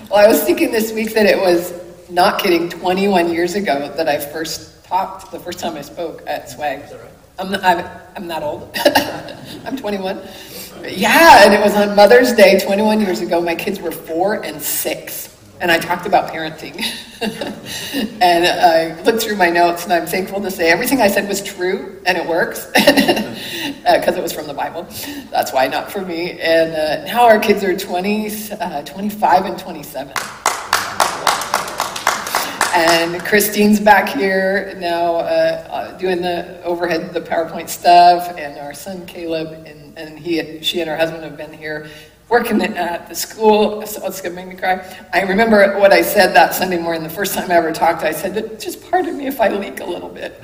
Well, I was thinking this week that it was, not kidding, 21 years ago that I first talked, the first time I spoke at Swag. Is that right? I'm not old. I'm 21. Yeah, and it was on Mother's Day 21 years ago. My kids were 4 and 6. And I talked about parenting. And I looked through my notes, and I'm thankful to say everything I said was true, and it works, because it was from the Bible. That's why, not for me. And now our kids are 25 and 27. And Christine's back here now doing the overhead, the PowerPoint stuff, and our son Caleb, and she and her husband have been here working at the school. So it's going to make me cry. I remember what I said that Sunday morning, the first time I ever talked. I said, just pardon me if I leak a little bit.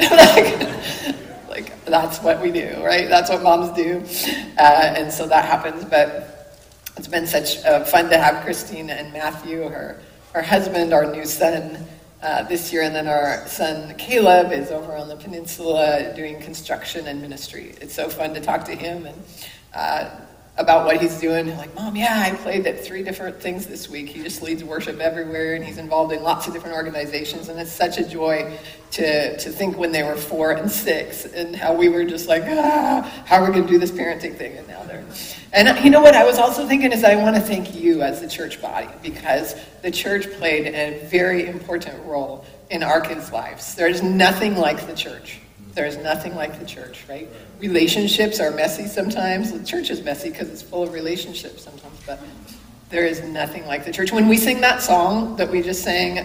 like that's what we do, right? That's what moms do. And so that happens. But it's been such fun to have Christine and Matthew, her husband, our new son, this year. And then our son Caleb is over on the peninsula doing construction and ministry. It's so fun to talk to him and about what he's doing. Like, Mom, yeah, I played at 3 different things this week. He just leads worship everywhere, and he's involved in lots of different organizations, and it's such a joy to think when they were 4 and 6, and how we were just like, how are we going to do this parenting thing? And now they're... And you know what I was also thinking is I want to thank you as the church body, because the church played a very important role in our kids' lives. There's nothing like the church. There's nothing like the church, right? Relationships are messy sometimes. The church is messy because it's full of relationships sometimes, but there is nothing like the church. When we sing that song that we just sang,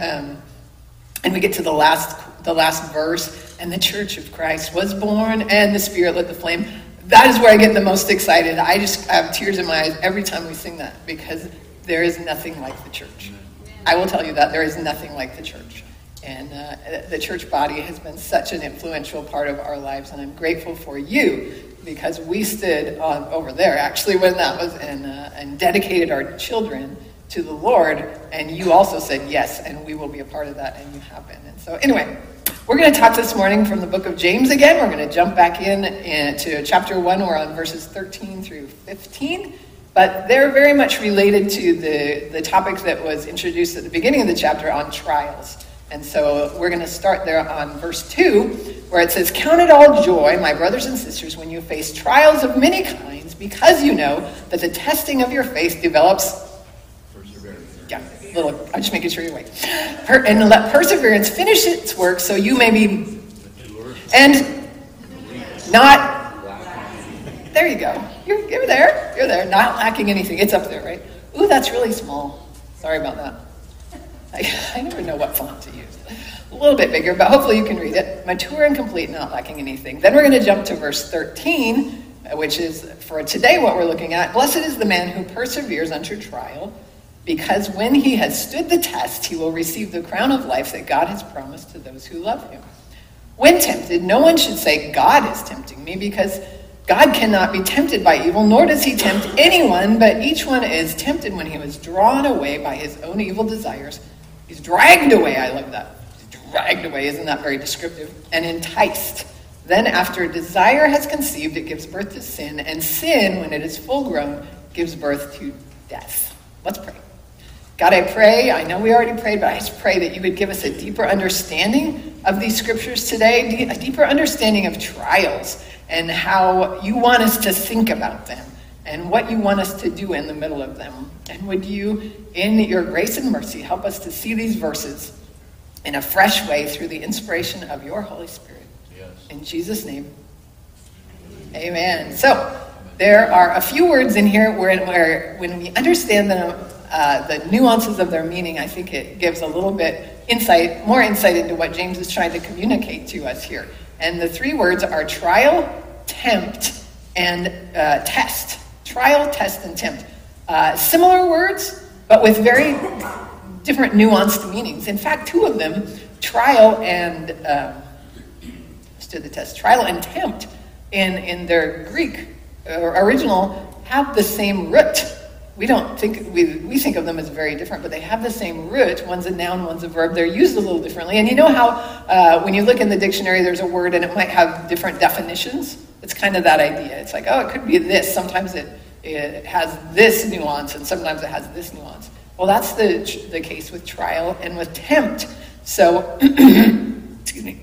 and we get to the last verse, and the church of Christ was born, and the Spirit lit the flame, that is where I get the most excited. I have tears in my eyes every time we sing that, because there is nothing like the church. I will tell you that there is nothing like the church. And the church body has been such an influential part of our lives, and I'm grateful for you, because we stood over there actually when that was, and dedicated our children to the Lord, and you also said yes, and we will be a part of that, and you have been. And so anyway, we're going to talk this morning from the book of James again. We're going to jump back into chapter 1. We're on verses 13 through 15. But they're very much related to the topic that was introduced at the beginning of the chapter on trials. And so we're going to start there on verse 2, where it says, "Count it all joy, my brothers and sisters, when you face trials of many kinds, because you know that the testing of your faith develops..." Perseverance. Yeah, I'm just making sure you're awake. "And let perseverance finish its work, so you may be..." And not... There you go. You're there. You're there. Not lacking anything. It's up there, right? Ooh, that's really small. Sorry about that. I never know what font to use. A little bit bigger, but hopefully you can read it. "Mature and complete, not lacking anything." Then we're going to jump to verse 13, which is for today what we're looking at. "Blessed is the man who perseveres under trial, because when he has stood the test, he will receive the crown of life that God has promised to those who love him. When tempted, no one should say, 'God is tempting me,' because God cannot be tempted by evil, nor does he tempt anyone, but each one is tempted when he was drawn away by his own evil desires." He's dragged away. I love that. He's dragged away. Isn't that very descriptive? "And enticed. Then after desire has conceived, it gives birth to sin. And sin, when it is full grown, gives birth to death." Let's pray. God, I pray, I know we already prayed, but I just pray that you would give us a deeper understanding of these scriptures today, a deeper understanding of trials and how you want us to think about them and what you want us to do in the middle of them. And would you, in your grace and mercy, help us to see these verses in a fresh way through the inspiration of your Holy Spirit. Yes. In Jesus' name, amen. So, there are a few words in here where when we understand them, the nuances of their meaning, I think it gives a little bit more insight into what James is trying to communicate to us here. And the 3 words are trial, tempt, and test. Trial, test, and tempt. Similar words, but with very different nuanced meanings. In fact, 2 of them, trial and stood the test. Trial and tempt in their Greek original have the same root. We think of them as very different, but they have the same root. One's a noun, one's a verb. They're used a little differently. And you know how when you look in the dictionary, there's a word and it might have different definitions? It's kind of that idea. It's like, oh, it could be this. Sometimes it has this nuance, and sometimes it has this nuance. Well, that's the case with trial and with tempt. So, excuse me.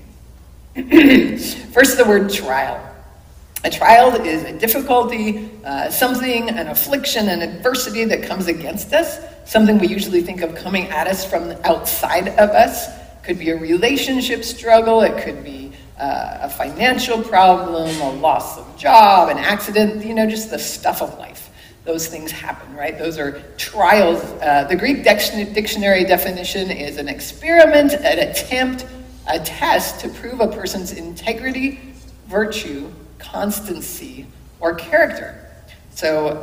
First, the word trial. A trial is a difficulty, something, an affliction, an adversity that comes against us, something we usually think of coming at us from outside of us. Could be a relationship struggle, it could be a financial problem, a loss of job, an accident, just the stuff of life. Those things happen, right? Those are trials. The Greek dictionary definition is an experiment, an attempt, a test to prove a person's integrity, virtue, constancy, or character. So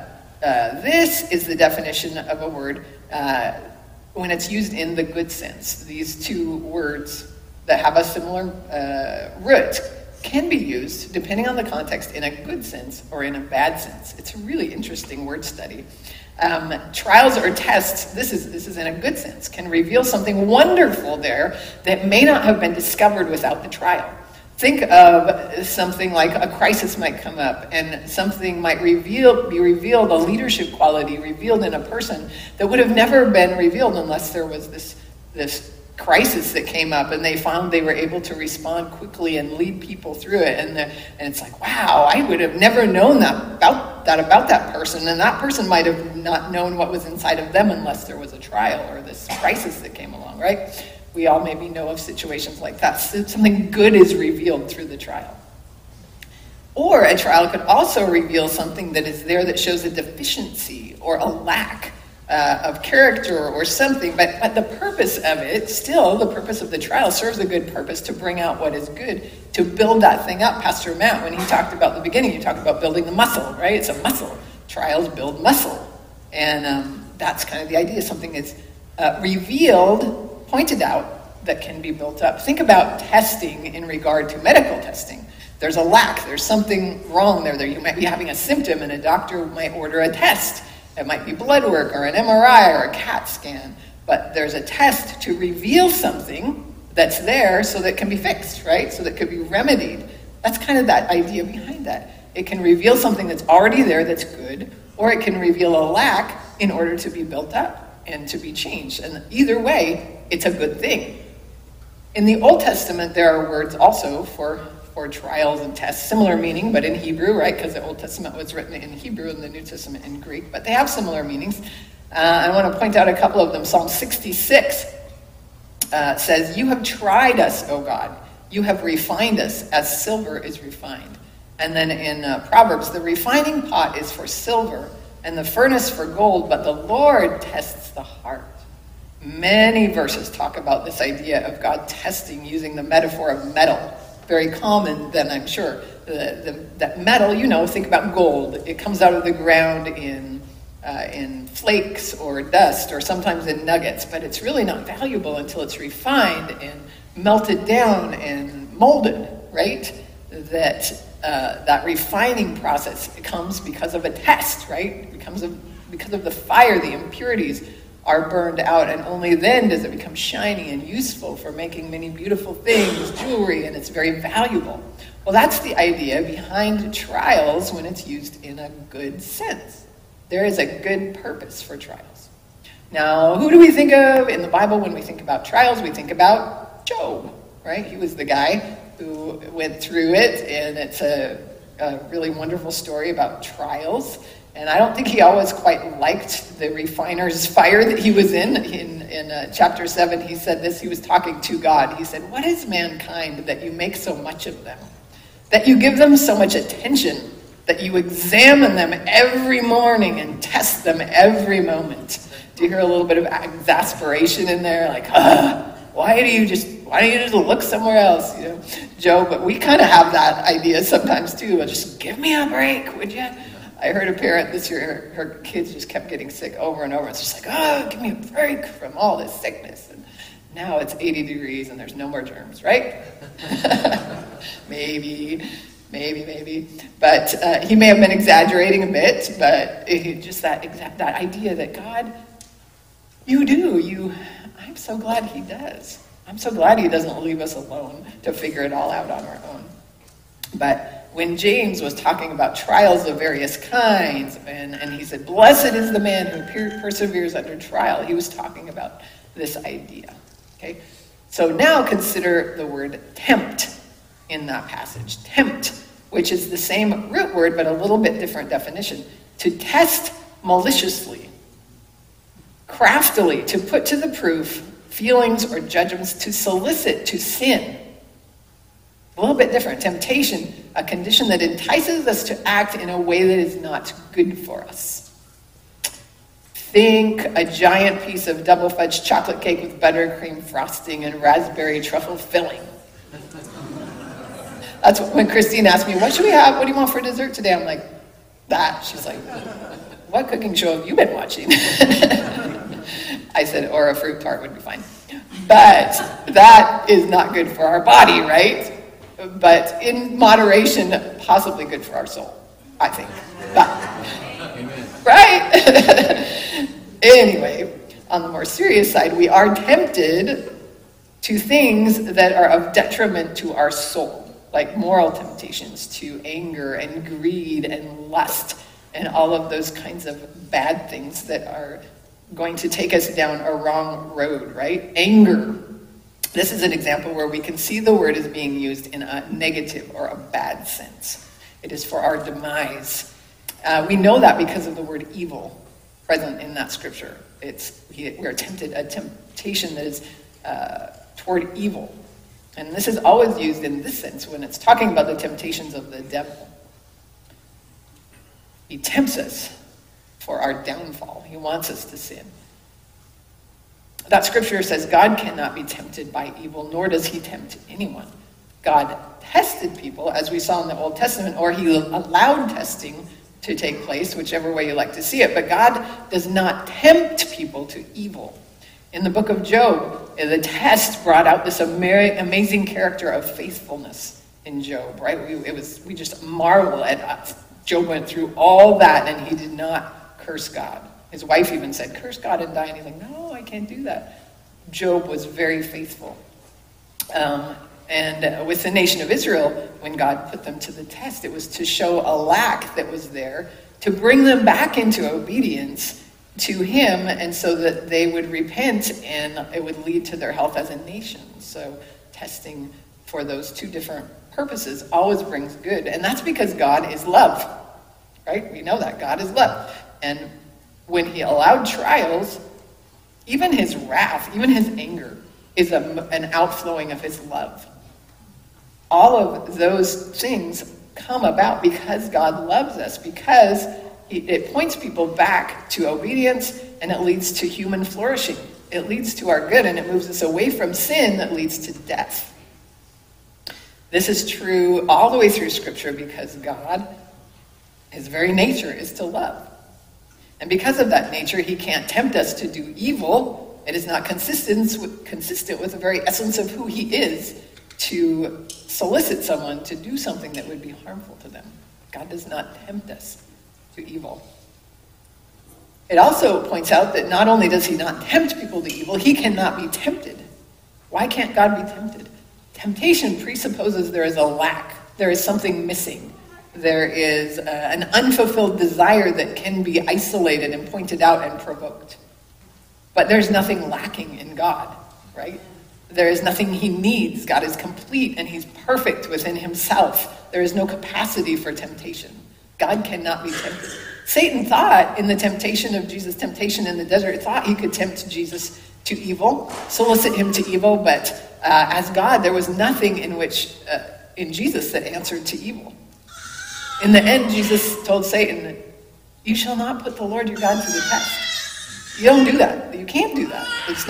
this is the definition of a word when it's used in the good sense. These two words that have a similar root can be used, depending on the context, in a good sense or in a bad sense. It's a really interesting word study. Trials or tests, this is in a good sense, can reveal something wonderful there that may not have been discovered without the trial. Think of something like a crisis might come up and something might be revealed, a leadership quality revealed in a person that would have never been revealed unless there was this crisis that came up and they found they were able to respond quickly and lead people through it. And it's like, wow, I would have never known about that person. And that person might have not known what was inside of them unless there was a trial or this crisis that came along, right? We all maybe know of situations like that. So something good is revealed through the trial. Or a trial could also reveal something that is there that shows a deficiency or a lack of character or something. But the purpose of it, still, the purpose of the trial serves a good purpose to bring out what is good, to build that thing up. Pastor Matt, when he talked about the beginning, he talked about building the muscle, right? It's a muscle. Trials build muscle. And that's kind of the idea. Something is revealed, pointed out, that can be built up. Think about testing in regard to medical testing. There's a lack. There's something wrong there. You might be having a symptom, and a doctor might order a test. It might be blood work or an MRI or a CAT scan. But there's a test to reveal something that's there so that it can be fixed, right? So that it could be remedied. That's kind of that idea behind that. It can reveal something that's already there that's good, or it can reveal a lack in order to be built up and to be changed. And either way, it's a good thing. In the Old Testament, there are words also for trials and tests, similar meaning, but in Hebrew, right? Because the Old Testament was written in Hebrew and the New Testament in Greek, but they have similar meanings. I want to point out a couple of them. Psalm 66 says, "You have tried us, O God. You have refined us as silver is refined." And then in Proverbs, "The refining pot is for silver and the furnace for gold, but the Lord tests the heart." Many verses talk about this idea of God testing using the metaphor of metal. Very common then, I'm sure. That metal, think about gold. It comes out of the ground in flakes or dust or sometimes in nuggets, but it's really not valuable until it's refined and melted down and molded, right? That refining process comes because of a test, right? Because of the fire, the impurities are burned out, and only then does it become shiny and useful for making many beautiful things, jewelry, and it's very valuable. Well, that's the idea behind trials when it's used in a good sense. There is a good purpose for trials. Now, who do we think of in the Bible when we think about trials? We think about Job, right? He was the guy who went through it, and it's a really wonderful story about trials. And I don't think he always quite liked the refiner's fire that he was in. In chapter 7, he said this. He was talking to God. He said, "What is mankind that you make so much of them? That you give them so much attention? That you examine them every morning and test them every moment?" Do you hear a little bit of exasperation in there? Like, why don't you just look somewhere else? Job, but we kind of have that idea sometimes too. Just give me a break, would you? I heard a parent this year, her kids just kept getting sick over and over. It's just like, give me a break from all this sickness. And now it's 80 degrees and there's no more germs, right? Maybe. But he may have been exaggerating a bit, but just that idea that God, I'm so glad he does. I'm so glad he doesn't leave us alone to figure it all out on our own. But when James was talking about trials of various kinds, and he said, blessed is the man who perseveres under trial, he was talking about this idea. Okay? So now consider the word tempt in that passage. Tempt, which is the same root word, but a little bit different definition. To test maliciously, craftily, to put to the proof feelings or judgments, to solicit, to sin. A little bit different. Temptation, a condition that entices us to act in a way that is not good for us. Think a giant piece of double fudge chocolate cake with buttercream frosting and raspberry truffle filling. That's when Christine asked me, what should we have? What do you want for dessert today? I'm like, that. She's like, what cooking show have you been watching? I said, or a fruit tart would be fine. But that is not good for our body, right? But in moderation, possibly good for our soul, I think. Right? Anyway, on the more serious side, we are tempted to things that are of detriment to our soul, like moral temptations to anger and greed and lust and all of those kinds of bad things that are going to take us down a wrong road, right? Anger. This is an example where we can see the word as being used in a negative or a bad sense. It is for our demise. We know that because of the word evil present in that scripture. We are tempted, a temptation that is toward evil. And this is always used in this sense when it's talking about the temptations of the devil. He tempts us for our downfall. He wants us to sin. That scripture says God cannot be tempted by evil, nor does he tempt anyone. God tested people, as we saw in the Old Testament, or he allowed testing to take place, whichever way you like to see it. But God does not tempt people to evil. In the book of Job, the test brought out this amazing character of faithfulness in Job, right? We just marvel at Job went through all that and he did not curse God. His wife even said, curse God and die. And he's like, no, I can't do that. Job was very faithful. And with the nation of Israel, when God put them to the test, it was to show a lack that was there, to bring them back into obedience to him, and so that they would repent and it would lead to their health as a nation. So testing for those two different purposes always brings good. And that's because God is love, right? We know that God is love. And when he allowed trials, even his wrath, even his anger, is an outflowing of his love. All of those things come about because God loves us, because it points people back to obedience, and it leads to human flourishing. It leads to our good, and it moves us away from sin that leads to death. This is true all the way through Scripture because God, his very nature is to love. And because of that nature, he can't tempt us to do evil. It is not consistent with the very essence of who he is to solicit someone to do something that would be harmful to them. God does not tempt us to evil. It also points out that not only does he not tempt people to evil, he cannot be tempted. Why can't God be tempted? Temptation presupposes there is a lack. There is something missing. There is an unfulfilled desire that can be isolated and pointed out and provoked. But there's nothing lacking in God, right? There is nothing he needs. God is complete and he's perfect within himself. There is no capacity for temptation. God cannot be tempted. Satan thought in the temptation of Jesus' temptation in the desert, thought he could tempt Jesus to evil, solicit him to evil, but as God, there was nothing in Jesus that answered to evil. In the end, Jesus told Satan, you shall not put the Lord your God to the test. You don't do that. You can't do that.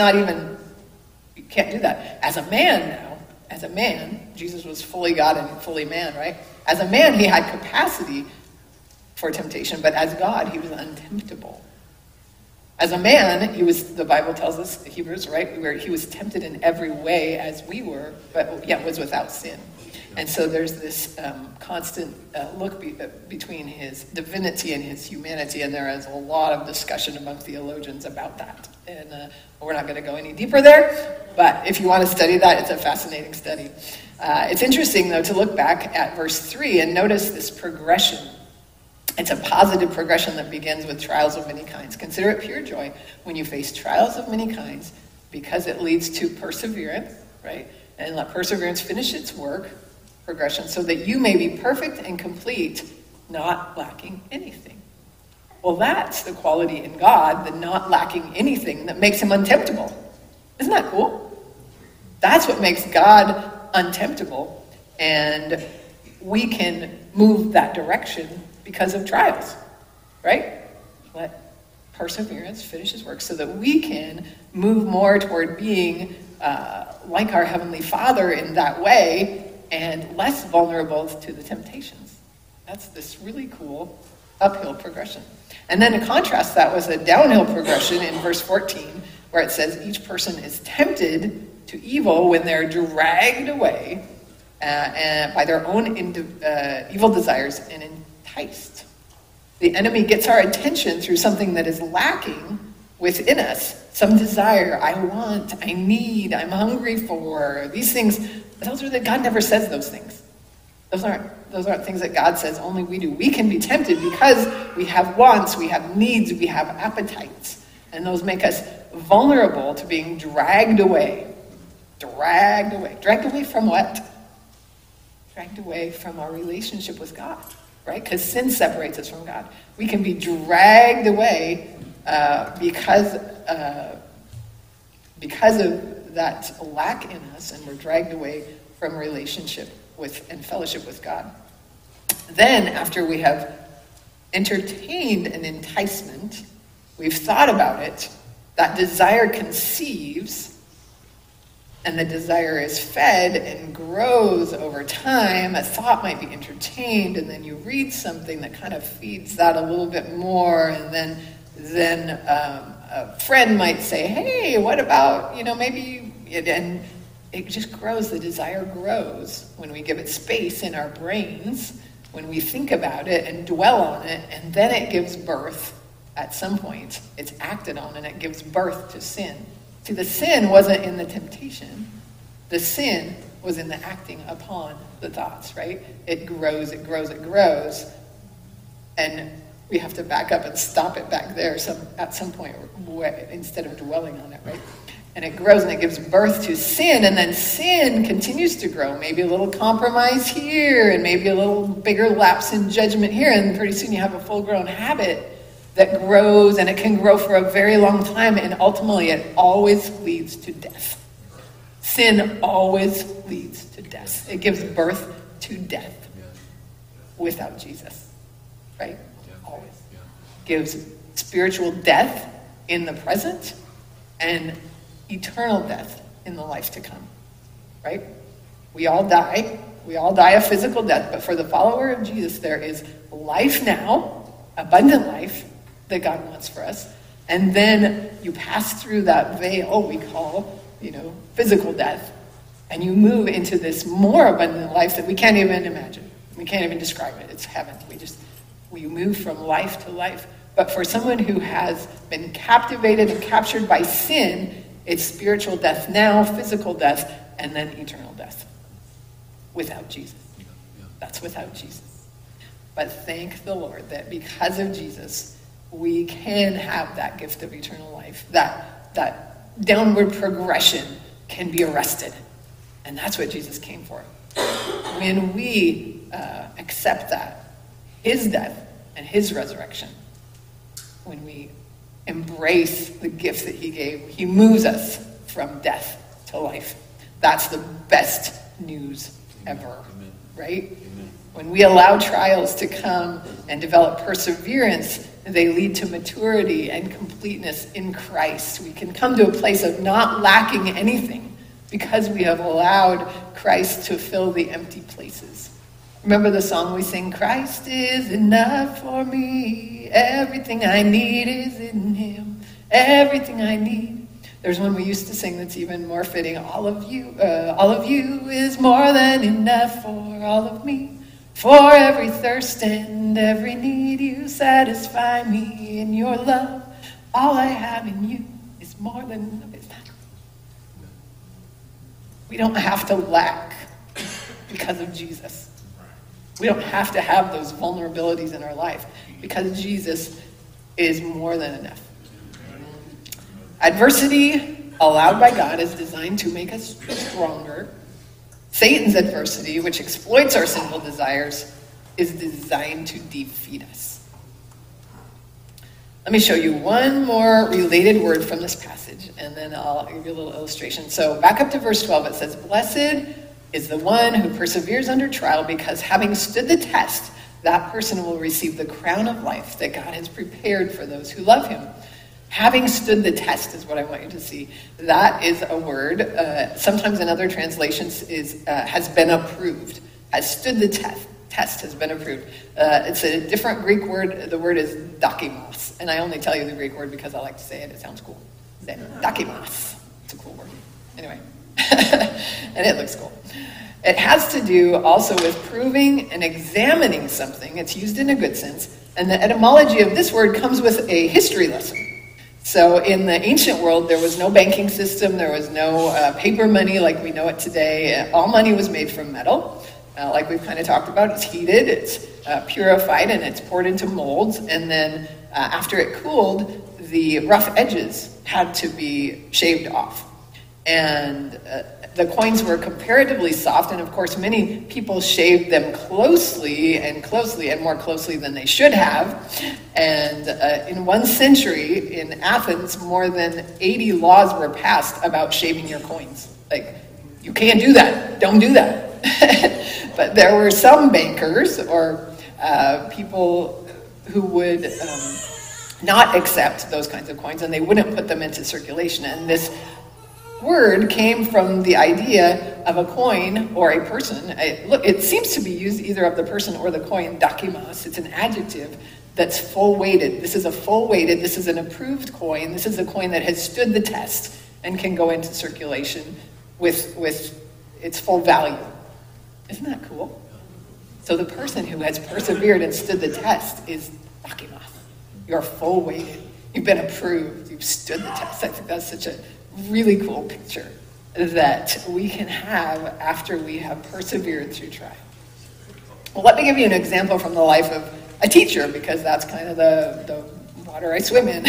You can't do that. As a man, Jesus was fully God and fully man, right? As a man, he had capacity for temptation, but as God, he was untemptable. As a man, the Bible tells us, Hebrews, right, where he was tempted in every way as we were, but yet was without sin. And so there's this constant look between his divinity and his humanity, and there is a lot of discussion among theologians about that. And we're not going to go any deeper there, but if you want to study that, it's a fascinating study. It's interesting, though, to look back at verse 3 and notice this progression. It's a positive progression that begins with trials of many kinds. Consider it pure joy when you face trials of many kinds, because it leads to perseverance, right? And let perseverance finish its work, progression, so that you may be perfect and complete, not lacking anything. Well, that's the quality in God, the not lacking anything, that makes him untemptable. Isn't that cool? That's what makes God untemptable, and we can move that direction because of trials, right? Let perseverance finish his work so that we can move more toward being like our Heavenly Father in that way and less vulnerable to the temptations. That's this really cool uphill progression. And then to contrast that with a downhill progression in verse 14, where it says each person is tempted to evil when they're dragged away and by their own evil desires and enticed. The enemy gets our attention through something that is lacking within us. Some desire, I want, I need, I'm hungry for. These things, God never says those things. Those aren't things that God says, only we do. We can be tempted because we have wants, we have needs, we have appetites. And those make us vulnerable to being dragged away. Dragged away. Dragged away from what? Dragged away from our relationship with God, right? Because sin separates us from God. We can be dragged away because of that lack in us, and we're dragged away from relationship with and fellowship with God. Then, after we have entertained an enticement, we've thought about it, that desire conceives, and the desire is fed and grows over time. A thought might be entertained, and then you read something that kind of feeds that a little bit more, and then a friend might say, hey, what about, maybe, and it just grows. The desire grows when we give it space in our brains, when we think about it and dwell on it, and then it gives birth at some point. It's acted on, and it gives birth to sin. See, the sin wasn't in the temptation. The sin was in the acting upon the thoughts, right? It grows, it grows, it grows. And we have to back up and stop it back there at some point instead of dwelling on it, right? And it grows and it gives birth to sin, and then sin continues to grow. Maybe a little compromise here, and maybe a little bigger lapse in judgment here, and pretty soon you have a full-grown habit that grows, and it can grow for a very long time, and ultimately it always leads to death. Sin always leads to death. It gives birth to death without Jesus, right? Always. Gives spiritual death in the present and eternal death in the life to come, right? We all die. We all die a physical death, but for the follower of Jesus, there is life now, abundant life, that God wants for us. And then you pass through that veil we call, physical death, and you move into this more abundant life that we can't even imagine. We can't even describe it. It's heaven. We move from life to life. But for someone who has been captivated and captured by sin, it's spiritual death now, physical death, and then eternal death. Without Jesus. That's without Jesus. But thank the Lord that because of Jesus, we can have that gift of eternal life. That downward progression can be arrested. And that's what Jesus came for. When we accept that, his death and his resurrection, when we embrace the gift that he gave, he moves us from death to life. That's the best news ever, right? Amen. When we allow trials to come and develop perseverance, they lead to maturity and completeness in Christ. We can come to a place of not lacking anything because we have allowed Christ to fill the empty places. Remember the song we sing, Christ is enough for me. Everything I need is in him. Everything I need. There's one we used to sing that's even more fitting. All of you is more than enough for all of me. For every thirst and every need, you satisfy me in your love. All I have in you is It's more than enough. It's not. We don't have to lack because of Jesus. We don't have to have those vulnerabilities in our life because Jesus is more than enough. Adversity allowed by God is designed to make us stronger. Satan's adversity, which exploits our sinful desires, is designed to defeat us. Let me show you one more related word from this passage, and then I'll give you a little illustration. So back up to verse 12, it says, "Blessed is the one who perseveres under trial, because having stood the test, that person will receive the crown of life that God has prepared for those who love him." Having stood the test is what I want you to see. That is a word, sometimes in other translations, has been approved, has stood the test. Test has been approved. It's a different Greek word. The word is dokimos. And I only tell you the Greek word because I like to say it. It sounds cool. Dokimos. It's a cool word. Anyway. And it looks cool. It has to do also with proving and examining something. It's used in a good sense. And the etymology of this word comes with a history lesson. So in the ancient world, there was no banking system. There was no paper money like we know it today. All money was made from metal. Like we've kind of talked about, it's heated, it's purified, and it's poured into molds. And then after it cooled, the rough edges had to be shaved off. And the coins were comparatively soft, and of course many people shaved them closely and more closely than they should have. And in one century in Athens, more than 80 laws were passed about shaving your coins. Like, you can't do that, don't do that. But there were some bankers or people who would not accept those kinds of coins, and they wouldn't put them into circulation. And this word came from the idea of a coin or a person. It seems to be used either of the person or the coin, dokimos. It's an adjective that's full-weighted. This is a full-weighted, this is an approved coin. This is a coin that has stood the test and can go into circulation with its full value. Isn't that cool? So the person who has persevered and stood the test is dokimos. You're full-weighted. You've been approved. You've stood the test. I think that's such a really cool picture that we can have after we have persevered through trial. Well, let me give you an example from the life of a teacher, because that's kind of the water I swim in.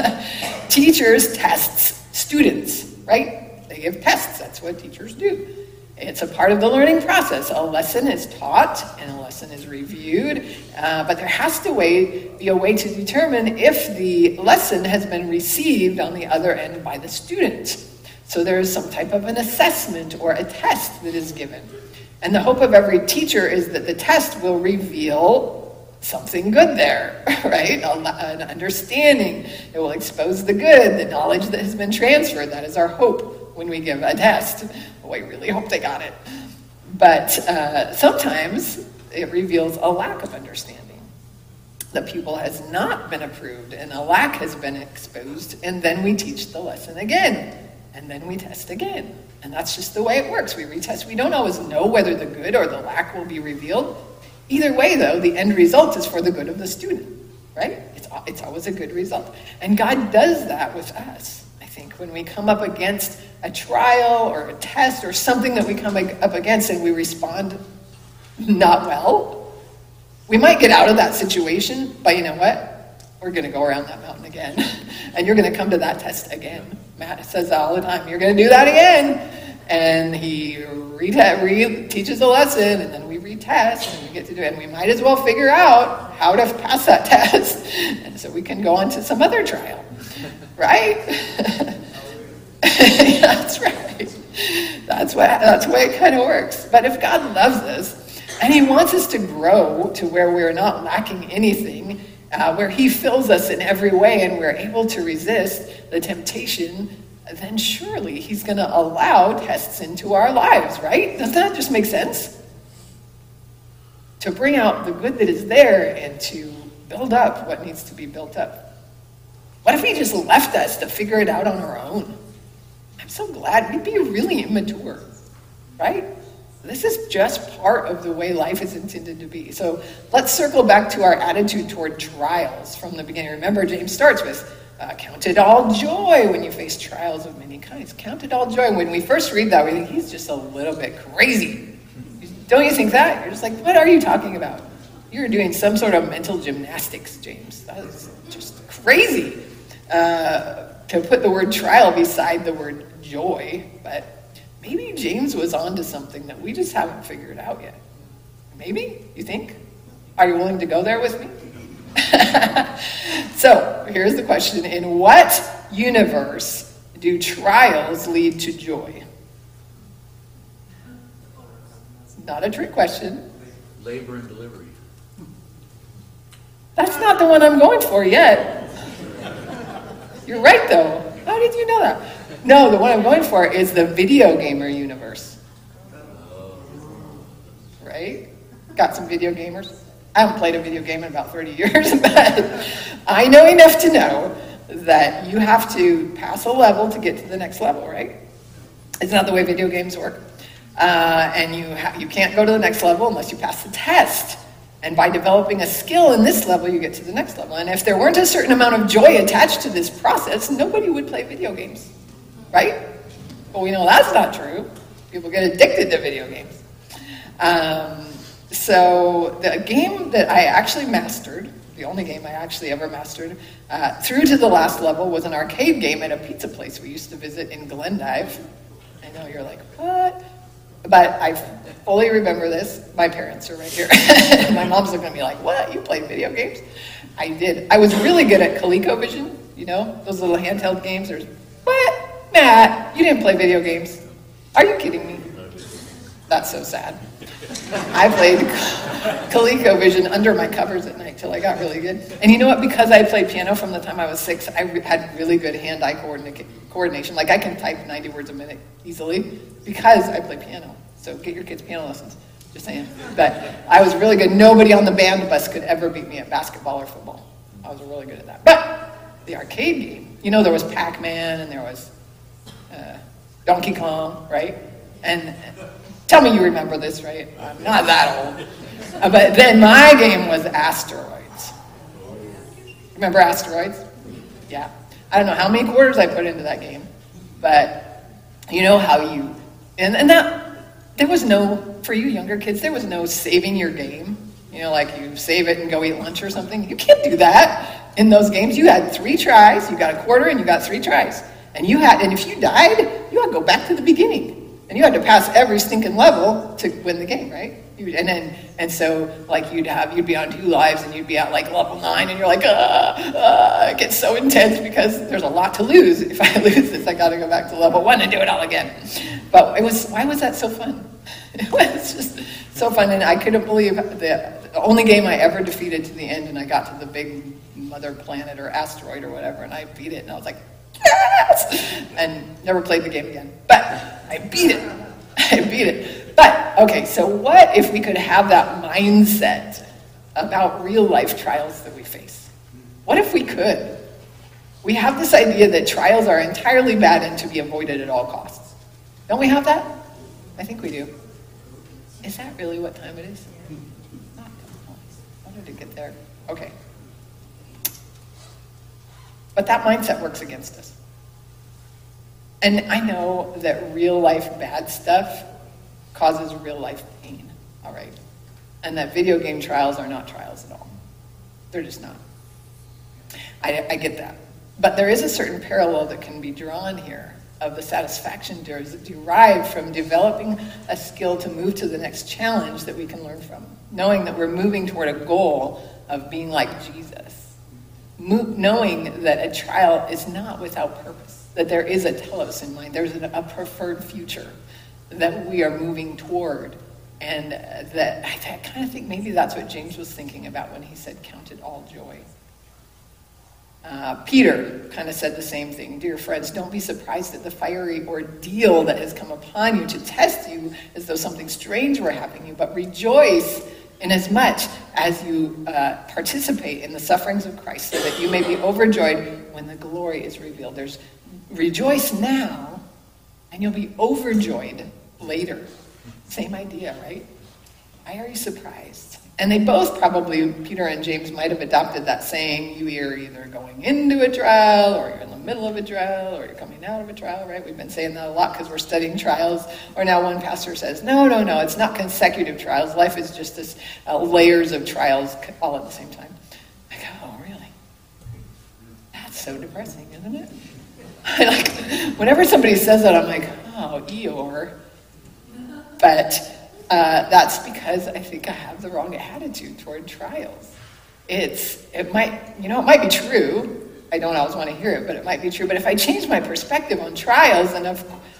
Teachers tests students, right? They give tests. That's what teachers do. It's a part of the learning process. A lesson is taught and a lesson is reviewed, but there has to be a way to determine if the lesson has been received on the other end by the student. So there is some type of an assessment or a test that is given. And the hope of every teacher is that the test will reveal something good there, right? An understanding. It will expose the good, the knowledge that has been transferred. That is our hope when we give a test. Well, I really hope they got it. But sometimes it reveals a lack of understanding. The pupil has not been approved and a lack has been exposed, and then we teach the lesson again, and then we test again. And that's just the way it works. We retest. We don't always know whether the good or the lack will be revealed. Either way, though, the end result is for the good of the student, right? It's always a good result. And God does that with us, I think, when we come up against a trial or a test or something that we come up against and we respond not well. We might get out of that situation, but you know what? We're going to go around that mountain again. And you're going to come to that test again. Matt says that all the time. You're going to do that again. And he teaches a lesson, and then we retest, and we get to do it. And we might as well figure out how to pass that test. And so we can go on to some other trial. Right? That's right. That's the way it kind of works. But if God loves us, and he wants us to grow to where we're not lacking anything, where he fills us in every way and we're able to resist the temptation, then surely he's going to allow tests into our lives, right? Doesn't that just make sense? To bring out the good that is there and to build up what needs to be built up. What if he just left us to figure it out on our own? I'm so glad. We'd be really immature, right? This is just part of the way life is intended to be. So let's circle back to our attitude toward trials from the beginning. Remember, James starts with, Count it all joy when you face trials of many kinds. Count it all joy. When we first read that, we think he's just a little bit crazy. Don't you think that? You're just like, what are you talking about? You're doing some sort of mental gymnastics, James. That is just crazy to put the word trial beside the word joy. But maybe James was onto something that we just haven't figured out yet. Maybe? You think? Are you willing to go there with me? So, here's the question. In what universe do trials lead to joy? Not a trick question. Labor and delivery. That's not the one I'm going for yet. You're right, though. How did you know that? No, the one I'm going for is the video gamer universe. Right? Got some video gamers? I haven't played a video game in about 30 years, but I know enough to know that you have to pass a level to get to the next level, right? It's not the way video games work. And you can't go to the next level unless you pass the test. And by developing a skill in this level, you get to the next level. And if there weren't a certain amount of joy attached to this process, nobody would play video games, right? But we know that's not true. People get addicted to video games. So the game that I actually mastered, the only game I actually ever mastered, through to the last level was an arcade game at a pizza place we used to visit in Glendive. I know you're like, what? But I fully remember this. My parents are right here. My mom's looking at me like, what? You play video games? I did. I was really good at ColecoVision, you know, those little handheld games. There's, what? Matt, you didn't play video games. Are you kidding me? That's so sad. I played ColecoVision under my covers at night till I got really good. And you know what? Because I played piano from the time I was 6, I had really good hand-eye coordination. Like I can type 90 words a minute easily because I play piano. So get your kids piano lessons. Just saying. But I was really good. Nobody on the band bus could ever beat me at basketball or football. I was really good at that. But the arcade game, you know, there was Pac-Man and there was Donkey Kong, right? And tell me you remember this, right? I'm not that old. But then my game was Asteroids. Remember Asteroids? Yeah. I don't know how many quarters I put into that game. But you know how you... And that... There was no... For you younger kids, there was no saving your game. You know, like you save it and go eat lunch or something. You can't do that in those games. You had 3 tries. You got a quarter and you got 3 tries. And if you died, you had to go back to the beginning. And you had to pass every stinking level to win the game, right? So like you'd be on 2 lives and you'd be at like level 9 and you're like, it gets so intense because there's a lot to lose. If I lose this, I got to go back to level 1 and do it all again. But why was that so fun? It was just so fun, and I couldn't believe the only game I ever defeated to the end, and I got to the big mother planet or asteroid or whatever, and I beat it, and I was like, yes! And never played the game again. But I beat it. But, okay, so what if we could have that mindset about real life trials that we face? What if we could? We have this idea that trials are entirely bad and to be avoided at all costs. Don't we have that? I think we do. Is that really what time it is? Not. How did it get there? Okay. But that mindset works against us. And I know that real life bad stuff causes real life pain, all right? And that video game trials are not trials at all. They're just not. I get that. But there is a certain parallel that can be drawn here of the satisfaction derived from developing a skill to move to the next challenge that we can learn from. Knowing that we're moving toward a goal of being like Jesus. Knowing that a trial is not without purpose. That there is a telos in mind. There's a preferred future that we are moving toward. And that I kind of think maybe that's what James was thinking about when he said, count it all joy. Peter kind of said the same thing. Dear friends, don't be surprised at the fiery ordeal that has come upon you to test you as though something strange were happening to you, but rejoice inasmuch as you participate in the sufferings of Christ, so that you may be overjoyed when the glory is revealed. There's rejoice now, and you'll be overjoyed later. Same idea, right? Why are you surprised? And they both probably, Peter and James, might have adopted that saying, you are either going into a trial, or you're in the middle of a trial, or you're coming out of a trial, right? We've been saying that a lot because we're studying trials. Or now one pastor says, no, it's not consecutive trials. Life is just this layers of trials all at the same time. I go, oh, really? That's so depressing, isn't it? Whenever somebody says that, I'm like, oh, Eeyore. But that's because I think I have the wrong attitude toward trials. It might be true. I don't always want to hear it, but it might be true. But if I change my perspective on trials, and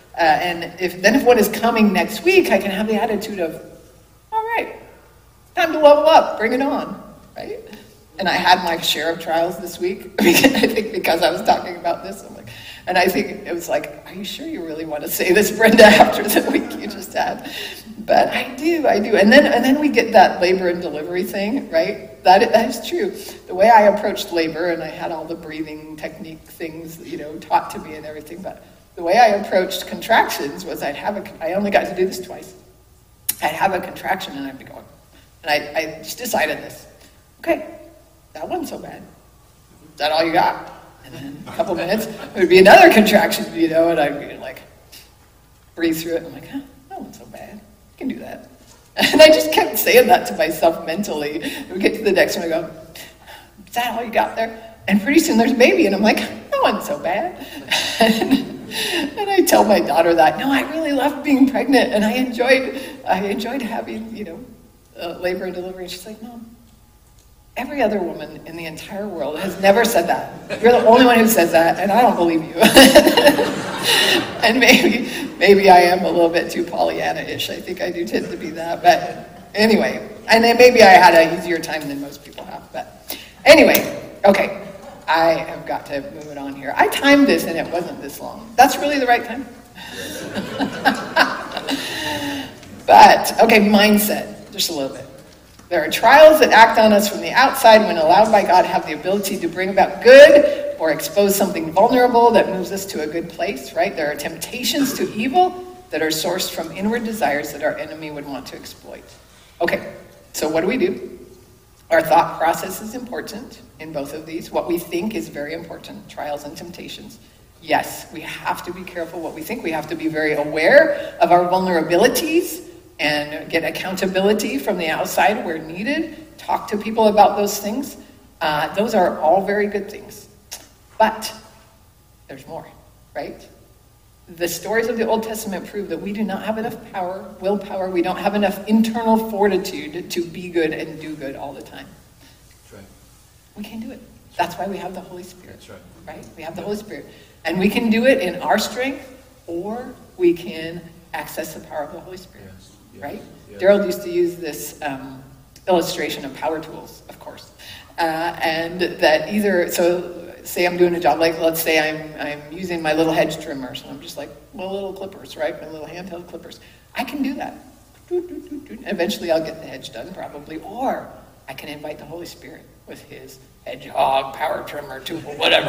if one is coming next week, I can have the attitude of, all right, time to level up, bring it on, right? And I had my share of trials this week. I think because I was talking about this, and I think it was like, are you sure you really want to say this, Brenda, after the week you just had? But I do. And then we get that labor and delivery thing, right? That is true. The way I approached labor, and I had all the breathing technique things, taught to me and everything, but the way I approached contractions was I only got to do this twice. I'd have a contraction and I'd be going. And I just decided this. Okay, that wasn't so bad. Is that all you got? And then a couple minutes, it would be another contraction, and I'd be like, breathe through it. And I'm like, that wasn't so bad. I can do that. And I just kept saying that to myself mentally. And we get to the next one, I go, is that all you got there? And pretty soon there's a baby, and I'm like, that wasn't so bad. And I tell my daughter that, no, I really loved being pregnant, and I enjoyed having, labor and delivery. And she's like, no. Every other woman in the entire world has never said that. You're the only one who says that, and I don't believe you. And maybe I am a little bit too Pollyanna-ish. I think I do tend to be that. But anyway, and then maybe I had an easier time than most people have. But anyway, okay, I have got to move it on here. I timed this, and it wasn't this long. That's really the right time? But, okay, mindset, just a little bit. There are trials that act on us from the outside when allowed by God have the ability to bring about good or expose something vulnerable that moves us to a good place, right? There are temptations to evil that are sourced from inward desires that our enemy would want to exploit. Okay, so what do? Our thought process is important in both of these. What we think is very important, trials and temptations. Yes, we have to be careful what we think. We have to be very aware of our vulnerabilities and get accountability from the outside where needed. Talk to people about those things. Those are all very good things. But there's more, right? The stories of the Old Testament prove that we do not have enough willpower. We don't have enough internal fortitude to be good and do good all the time. That's right. We can't do it. That's why we have the Holy Spirit. That's right. Right? We have the Holy Spirit. And we can do it in our strength, or we can access the power of the Holy Spirit. Yes. Right? Yeah. Daryl used to use this illustration of power tools, of course. And that so say I'm doing a job, like let's say I'm using my little hedge trimmers, and I'm just like, little clippers, right? My little handheld clippers. I can do that. Eventually I'll get the hedge done, probably. Or I can invite the Holy Spirit with his hedgehog power trimmer tool, whatever.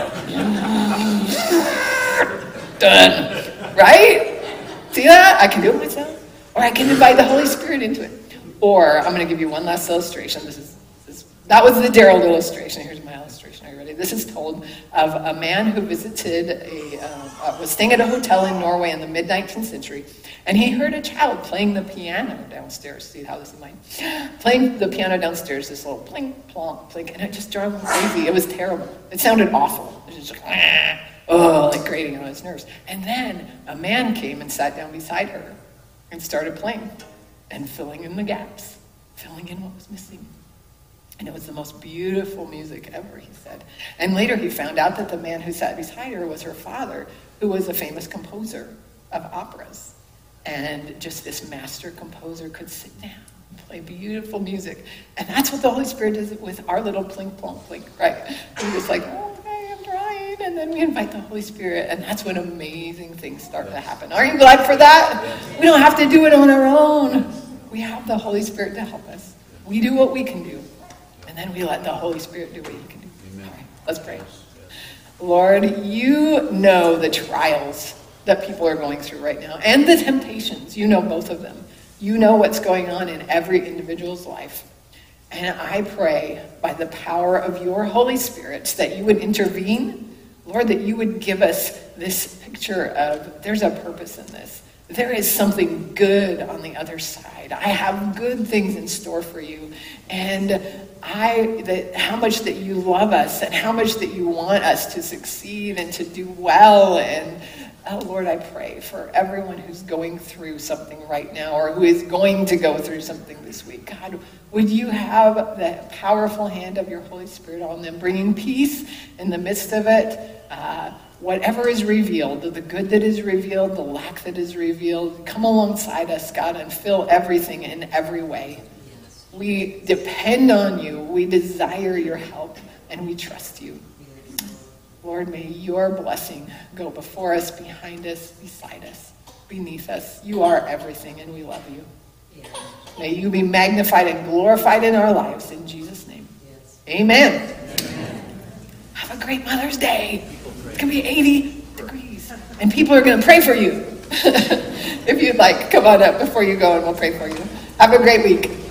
Done. Right? See that? I can do it myself. Or I can invite the Holy Spirit into it. Or I'm going to give you one last illustration. That was the Daryl illustration. Here's my illustration. Are you ready? This is told of a man who visited was staying at a hotel in Norway in the mid-19th century, and he heard a child playing the piano downstairs. See how this is mine? Playing the piano downstairs, this little plink, plonk, plink, and it just drove him crazy. It was terrible. It sounded awful. It was just like grating on his nerves. And then a man came and sat down beside her and started playing and filling in the gaps, filling in what was missing. And it was the most beautiful music ever, he said. And later he found out that the man who sat beside her was her father, who was a famous composer of operas. And just this master composer could sit down and play beautiful music. And that's what the Holy Spirit does with our little plink, plonk, plink, right? We're just like, okay, I'm trying. And then we invite the Holy Spirit, and that's when amazing things start to happen. Are you glad for that? We don't have to do it on our own. We have the Holy Spirit to help us. We do what we can do. And then we let the Holy Spirit do what he can do. Amen. All right, let's pray. Lord, you know the trials that people are going through right now and the temptations. You know both of them. You know what's going on in every individual's life. And I pray by the power of your Holy Spirit that you would intervene, Lord, that you would give us this picture of there's a purpose in this. There is something good on the other side. I have good things in store for you. And how much that you love us and how much that you want us to succeed and to do well. And Lord, I pray for everyone who's going through something right now or who is going to go through something this week. God, would you have the powerful hand of your Holy Spirit on them, bringing peace in the midst of it. Whatever is revealed, the good that is revealed, the lack that is revealed, come alongside us, God, and fill everything in every way. Yes. We depend on you. We desire your help, and we trust you. Lord, may your blessing go before us, behind us, beside us, beneath us. You are everything, and we love you. Yes. May you be magnified and glorified in our lives. In Jesus' name. Yes. Amen. Have a great Mother's Day. It's going to be 80 degrees. And people are going to pray for you. If you'd like, come on up before you go and we'll pray for you. Have a great week.